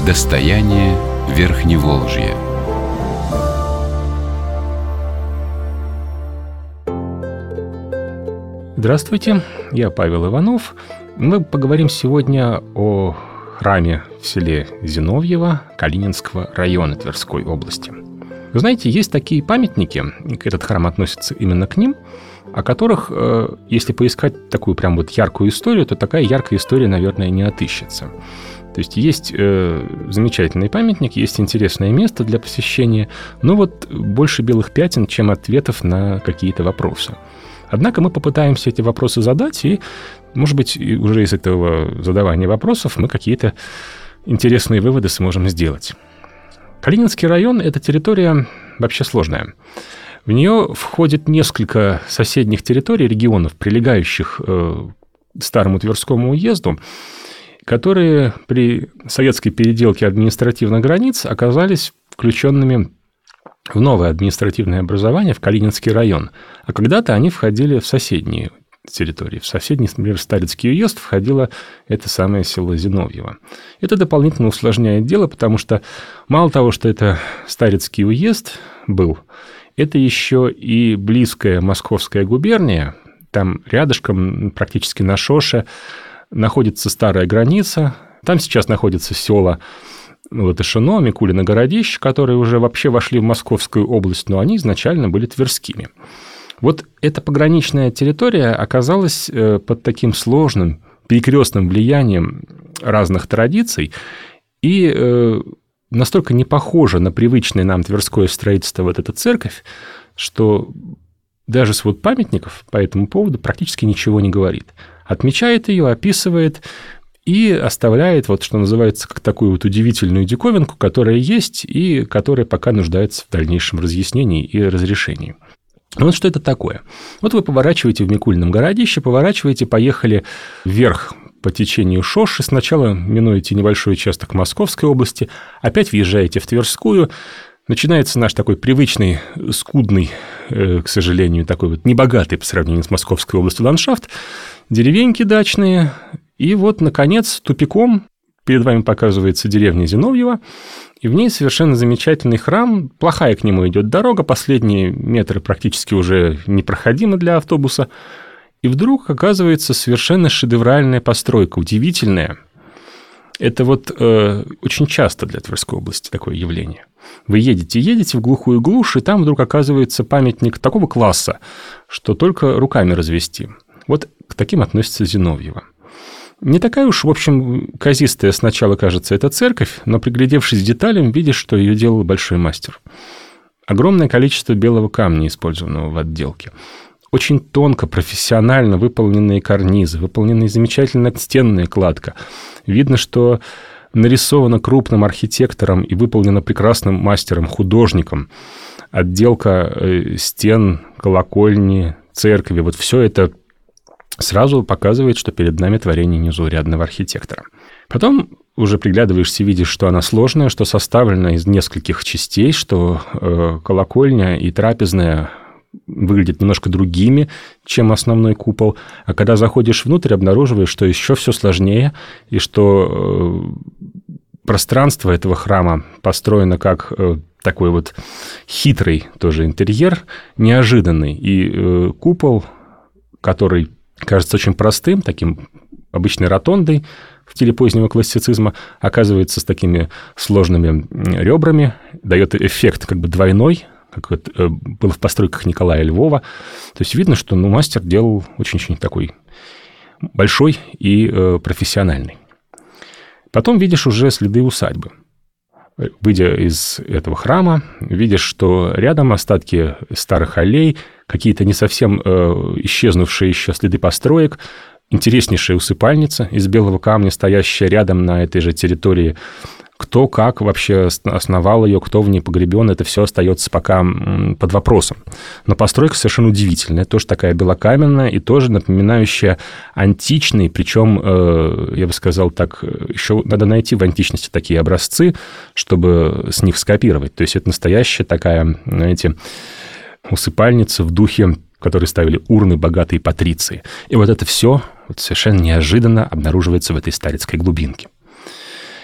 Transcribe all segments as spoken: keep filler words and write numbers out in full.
Достояние Верхневолжья. Здравствуйте, я Павел Иванов. Мы поговорим сегодня о храме в селе Зиновьево Калининского района Тверской области. Вы знаете, есть такие памятники, этот храм относится именно к ним, о которых, если поискать такую прям вот яркую историю, то такая яркая история, наверное, не отыщется. То есть есть э, замечательный памятник, есть интересное место для посещения, но вот больше белых пятен, чем ответов на какие-то вопросы. Однако мы попытаемся эти вопросы задать, и, может быть, уже из этого задавания вопросов мы какие-то интересные выводы сможем сделать. Калининский район – это территория вообще сложная. В нее входит несколько соседних территорий, регионов, прилегающих э, к Старому Тверскому уезду, которые при советской переделке административных границ оказались включенными в новое административное образование, в Калининский район. А когда-то они входили в соседние территории. В соседний, например, Старицкий уезд входило это самое село Зиновьево. Это дополнительно усложняет дело, потому что мало того, что это Старицкий уезд был, это еще и близкая Московская губерния. Там рядышком, практически на шоше, находится старая граница. Там сейчас находятся села Латышино, Микулино, Городище, которые уже вообще вошли в Московскую область, но они изначально были тверскими. Вот эта пограничная территория оказалась под таким сложным, перекрестным влиянием разных традиций и настолько не похожа на привычное нам тверское строительство вот эта церковь, что даже свод памятников по этому поводу практически ничего не говорит. Отмечает ее, описывает и оставляет, вот, что называется, как такую вот удивительную диковинку, которая есть и которая пока нуждается в дальнейшем разъяснении и разрешении. Вот что это такое. Вот вы поворачиваете в Микулином Городище, поворачиваете, поехали вверх по течению Шоши, сначала минуете небольшой участок Московской области, опять въезжаете в Тверскую. Начинается наш такой привычный, скудный, э, к сожалению, такой вот небогатый по сравнению с Московской областью ландшафт, деревеньки дачные, и вот, наконец, тупиком перед вами показывается деревня Зиновьево, и в ней совершенно замечательный храм, плохая к нему идет дорога, последние метры практически уже непроходимы для автобуса, и вдруг оказывается совершенно шедевральная постройка, удивительная. Это вот э, очень часто для Тверской области такое явление. Вы едете, едете в глухую глушь, и там вдруг оказывается памятник такого класса, что только руками развести. Вот к таким относится Зиновьево. Не такая уж, в общем, казистая сначала кажется эта церковь, но, приглядевшись к деталям, видишь, что ее делал большой мастер. Огромное количество белого камня, использованного в отделке. Очень тонко, профессионально выполненные карнизы, выполненная замечательная стенная кладка. Видно, что нарисовано крупным архитектором и выполнено прекрасным мастером-художником. Отделка стен, колокольни, церкви. Вот все это сразу показывает, что перед нами творение незаурядного архитектора. Потом уже приглядываешься и видишь, что она сложная, что составлена из нескольких частей, что э, колокольня и трапезная выглядят немножко другими, чем основной купол. А когда заходишь внутрь, обнаруживаешь, что еще все сложнее, и что э, пространство этого храма построено как э, такой вот хитрый тоже интерьер, неожиданный. И э, купол, который кажется очень простым, таким обычной ротондой в стиле позднего классицизма, оказывается с такими сложными ребрами, дает эффект как бы двойной, как вот было в постройках Николая Львова. То есть видно, что ну, мастер делал очень-очень такой большой и э, профессиональный. Потом видишь уже следы усадьбы. Выйдя из этого храма, видишь, что рядом остатки старых аллей, какие-то не совсем э, исчезнувшие еще следы построек, интереснейшая усыпальница из белого камня, стоящая рядом на этой же территории. Кто как вообще основал ее, кто в ней погребен, это все остается пока под вопросом. Но постройка совершенно удивительная, тоже такая белокаменная и тоже напоминающая античный, причем, я бы сказал так, еще надо найти в античности такие образцы, чтобы с них скопировать. То есть это настоящая такая, знаете, усыпальница в духе, в которой ставили урны богатые патриции. И вот это все вот совершенно неожиданно обнаруживается в этой старицкой глубинке.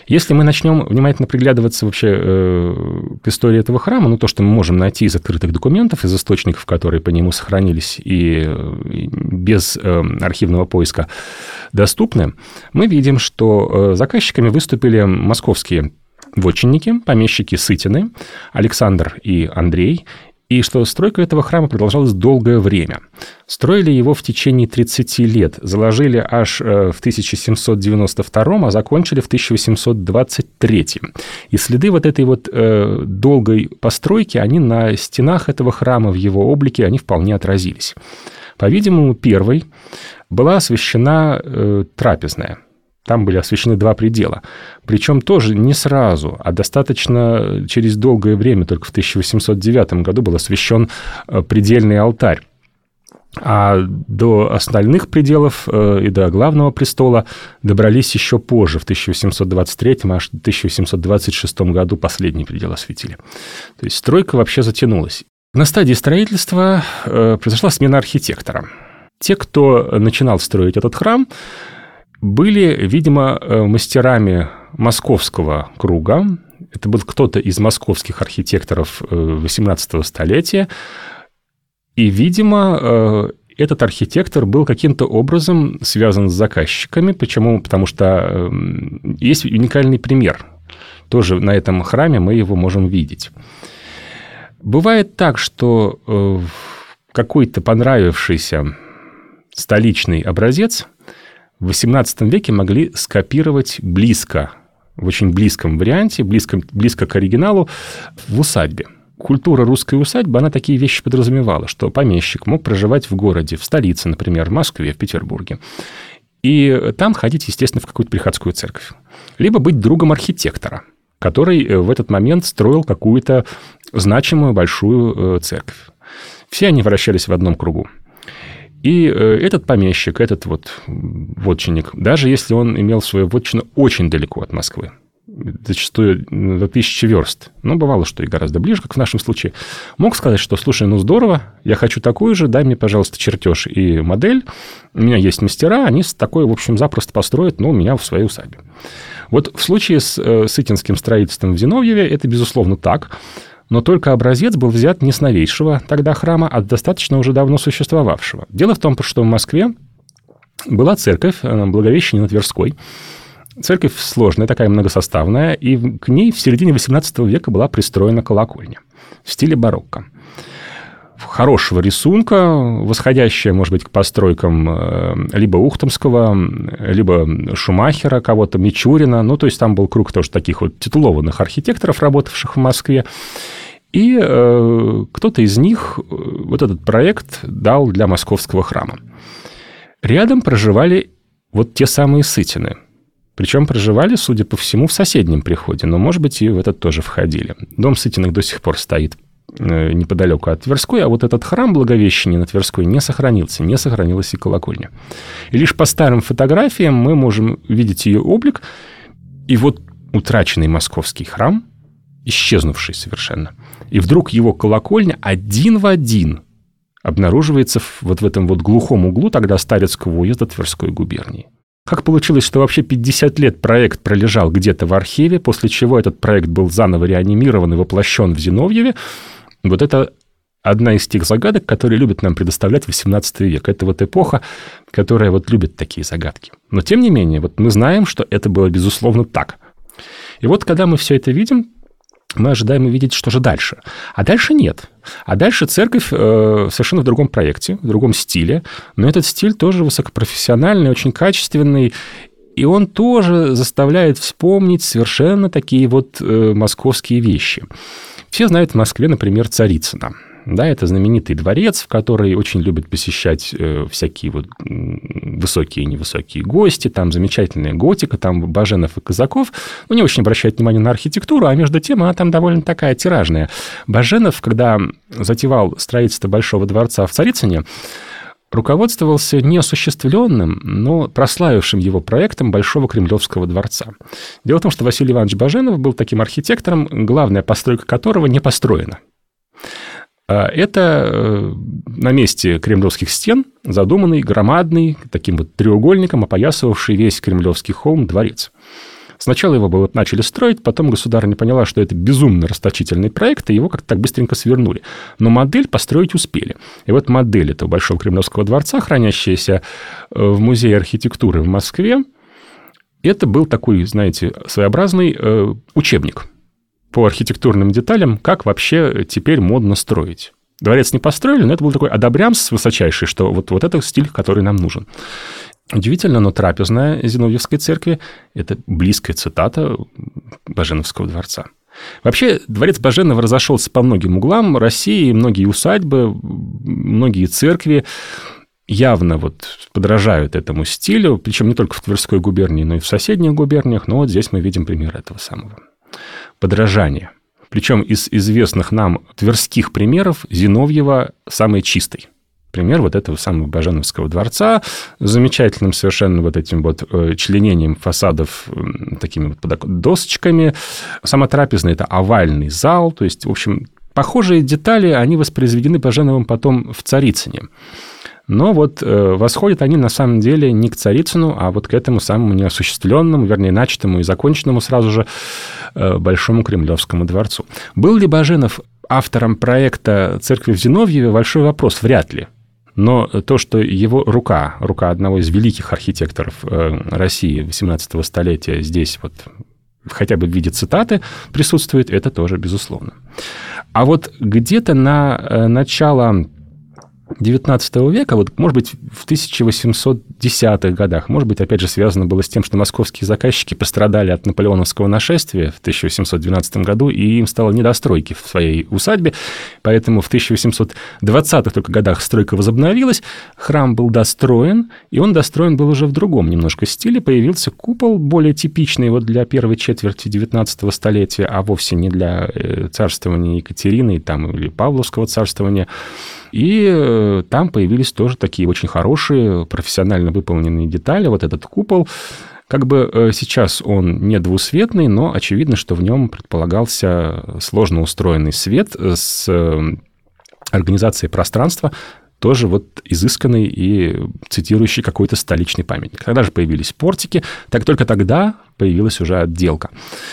Если мы начнем внимательно приглядываться вообще э, к истории этого храма, ну, то, что мы можем найти из открытых документов, из источников, которые по нему сохранились и, и без э, архивного поиска доступны, мы видим, что э, заказчиками выступили московские вотчинники, помещики Сытины, Александр и Андрей, и что стройка этого храма продолжалась долгое время. Строили его в течение тридцати лет, заложили аж в тысяча семьсот девяносто втором, а закончили в тысяча восемьсот двадцать третьем. И следы вот этой вот э, долгой постройки, они на стенах этого храма, в его облике, они вполне отразились. По-видимому, первой была освящена э, трапезная. Там были освящены два предела. Причем тоже не сразу, а достаточно через долгое время, только в тысяча восемьсот девятом году был освящен предельный алтарь. А до остальных пределов и до главного престола добрались еще позже, в тысяча восемьсот двадцать третьем, аж в тысяча восемьсот двадцать шестом году последний предел осветили. То есть стройка вообще затянулась. На стадии строительства произошла смена архитектора. Те, кто начинал строить этот храм, были, видимо, мастерами московского круга. Это был кто-то из московских архитекторов восемнадцатого столетия. И, видимо, этот архитектор был каким-то образом связан с заказчиками. Почему? Потому что есть уникальный пример. Тоже на этом храме мы его можем видеть. Бывает так, что какой-то понравившийся столичный образец в восемнадцатом веке могли скопировать близко, в очень близком варианте, близко, близко к оригиналу, в усадьбе. Культура русской усадьбы, она такие вещи подразумевала, что помещик мог проживать в городе, в столице, например, в Москве, в Петербурге, и там ходить, естественно, в какую-то приходскую церковь. Либо быть другом архитектора, который в этот момент строил какую-то значимую большую церковь. Все они вращались в одном кругу. И этот помещик, этот вот вотчинник, даже если он имел свою вотчину очень далеко от Москвы, зачастую до тысячи верст, но бывало, что и гораздо ближе, как в нашем случае, мог сказать, что, слушай, ну здорово, я хочу такую же, дай мне, пожалуйста, чертеж и модель, у меня есть мастера, они такое, в общем, запросто построят, но у меня в своей усадьбе. Вот в случае с сытинским строительством в Зиновьеве это, безусловно, так. Но только образец был взят не с новейшего тогда храма, а достаточно уже давно существовавшего. Дело в том, что в Москве была церковь Благовещения на Тверской. Церковь сложная, такая многосоставная, и к ней в середине восемнадцатого века была пристроена колокольня в стиле барокко. Хорошего рисунка, восходящая, может быть, к постройкам либо Ухтомского, либо Шумахера, кого-то, Мичурина. Ну, то есть там был круг тоже таких вот титулованных архитекторов, работавших в Москве. И э, кто-то из них вот этот проект дал для московского храма. Рядом проживали вот те самые Сытины. Причем проживали, судя по всему, в соседнем приходе, но, может быть, и в этот тоже входили. Дом Сытиных до сих пор стоит неподалеку от Тверской, а вот этот храм Благовещения на Тверской не сохранился, не сохранилась и колокольня. И лишь по старым фотографиям мы можем видеть ее облик, и вот утраченный московский храм, исчезнувший совершенно, и вдруг его колокольня один в один обнаруживается вот в этом вот глухом углу тогда Старецкого уезда Тверской губернии. Как получилось, что вообще пятьдесят лет проект пролежал где-то в архиве, после чего этот проект был заново реанимирован и воплощен в Зиновьеве, вот это одна из тех загадок, которые любят нам предоставлять восемнадцатый век. Это вот эпоха, которая вот любит такие загадки. Но, тем не менее, вот мы знаем, что это было, безусловно, так. И вот, когда мы все это видим, мы ожидаем увидеть, что же дальше. А дальше нет. А дальше церковь э, совершенно в другом проекте, в другом стиле. Но этот стиль тоже высокопрофессиональный, очень качественный. И он тоже заставляет вспомнить совершенно такие вот э, московские вещи. Все знают в Москве, например, Царицына. Да, это знаменитый дворец, в который очень любят посещать э, всякие вот высокие и невысокие гости. Там замечательная готика, там Баженов и Казаков. Ну, не очень обращают внимание на архитектуру, а между тем она там довольно такая тиражная. Баженов, когда затевал строительство Большого дворца в Царицыне, руководствовался неосуществленным, но прославившим его проектом Большого Кремлевского дворца. Дело в том, что Василий Иванович Баженов был таким архитектором, главная постройка которого не построена. Это на месте кремлевских стен задуманный громадный, таким вот треугольником, опоясывавший весь Кремлевский холм дворец. Сначала его было, начали строить, потом государыня поняла, что это безумно расточительный проект, и его как-то так быстренько свернули. Но модель построить успели. И вот модель этого Большого Кремлевского дворца, хранящаяся в Музее архитектуры в Москве, это был такой, знаете, своеобразный э, учебник по архитектурным деталям, как вообще теперь модно строить. Дворец не построили, но это был такой одобрямс высочайший, что вот, вот это стиль, который нам нужен. Удивительно, но трапезная Зиновьевской церкви – это близкая цитата Баженовского дворца. Вообще, дворец Баженова разошелся по многим углам России, многие усадьбы, многие церкви явно вот подражают этому стилю, причем не только в Тверской губернии, но и в соседних губерниях, но вот здесь мы видим пример этого самого подражания. Причем из известных нам тверских примеров Зиновьева самый чистый. Пример вот этого самого Баженовского дворца с замечательным совершенно вот этим вот членением фасадов такими вот досочками. Сама трапезная – это овальный зал. То есть, в общем, похожие детали, они воспроизведены Баженовым потом в Царицыне. Но вот э, восходят они на самом деле не к Царицыну, а вот к этому самому неосуществленному, вернее, начатому и законченному сразу же э, Большому Кремлевскому дворцу. Был ли Баженов автором проекта церкви в Зиновьеве? Большой вопрос, вряд ли. Но то, что его рука, рука одного из великих архитекторов России восемнадцатого столетия здесь вот хотя бы в виде цитаты присутствует, это тоже безусловно. А вот где-то на начало девятнадцатого века, вот, может быть, в тысяча восемьсот десятых годах, может быть, опять же, связано было с тем, что московские заказчики пострадали от наполеоновского нашествия в тысяча восемьсот двенадцатом году, и им стало недостройки в своей усадьбе, поэтому в тысяча восемьсот двадцатых только годах стройка возобновилась, храм был достроен, и он достроен был уже в другом немножко стиле, появился купол более типичный вот для первой четверти девятнадцатого столетия, а вовсе не для царствования Екатерины там, или Павловского царствования. И там появились тоже такие очень хорошие, профессионально выполненные детали. Вот этот купол, как бы сейчас он не двусветный, но очевидно, что в нем предполагался сложно устроенный свет с организацией пространства, тоже вот изысканный и цитирующий какой-то столичный памятник. Тогда же появились портики, так только тогда появилась уже отделка.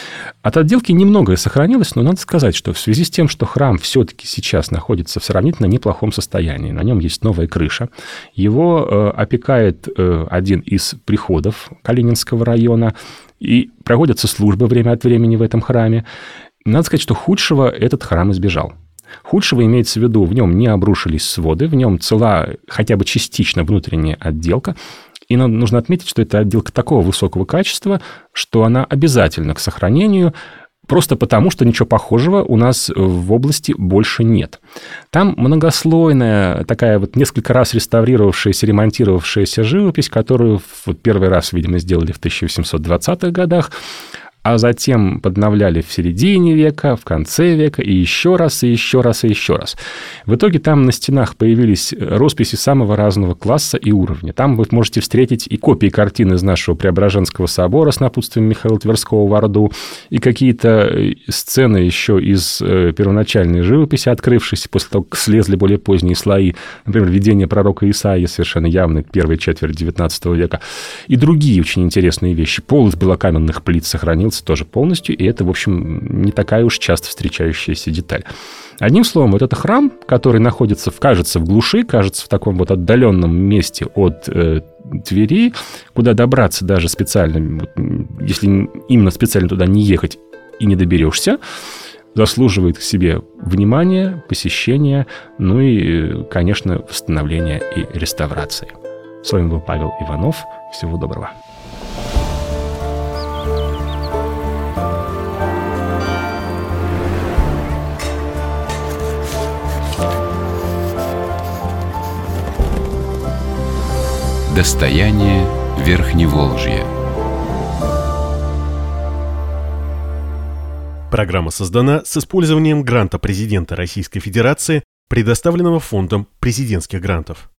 От отделки немногое сохранилось, но надо сказать, что в связи с тем, что храм все-таки сейчас находится в сравнительно неплохом состоянии, на нем есть новая крыша, его э, опекает э, один из приходов Калининского района, и проводятся службы время от времени в этом храме, надо сказать, что худшего этот храм избежал. Худшего имеется в виду, в нем не обрушились своды, в нем цела хотя бы частично внутренняя отделка. И нужно отметить, что это отделка такого высокого качества, что она обязательна к сохранению, просто потому, что ничего похожего у нас в области больше нет. Там многослойная, такая вот несколько раз реставрировавшаяся, ремонтировавшаяся живопись, которую вот первый раз, видимо, сделали в тысяча восемьсот двадцатых годах, а затем подновляли в середине века, в конце века, и еще раз, и еще раз, и еще раз. В итоге там на стенах появились росписи самого разного класса и уровня. Там вы можете встретить и копии картин из нашего Преображенского собора с напутствием Михаила Тверского в Орду, и какие-то сцены еще из первоначальной живописи, открывшиеся после того, как слезли более поздние слои, например, видение пророка Исаии, совершенно явно первой четверти девятнадцатого века, и другие очень интересные вещи. Пол из белокаменных плит сохранился тоже полностью, и это, в общем, не такая уж часто встречающаяся деталь. Одним словом, вот это храм, который находится, кажется, в глуши, кажется, в таком вот отдаленном месте от э, Твери, куда добраться даже специально, если именно специально туда не ехать и не доберешься, заслуживает к себе внимания, посещения, ну и, конечно, восстановления и реставрации. С вами был Павел Иванов. Всего доброго. Достояние Верхневолжья. Программа создана с использованием гранта президента Российской Федерации, предоставленного Фондом президентских грантов.